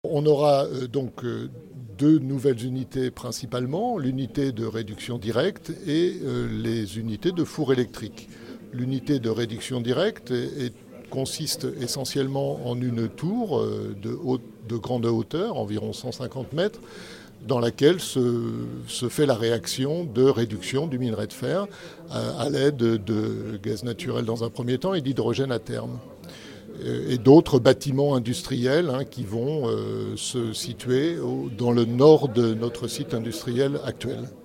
On aura deux nouvelles unités principalement, l'unité de réduction directe et les unités de four électrique. L'unité de réduction directe consiste essentiellement en une tour de grande hauteur, environ 150 mètres, dans laquelle se fait la réaction de réduction du minerai de fer à l'aide de gaz naturel dans un premier temps et d'hydrogène à terme. Et d'autres bâtiments industriels qui vont se situer dans le nord de notre site industriel actuel.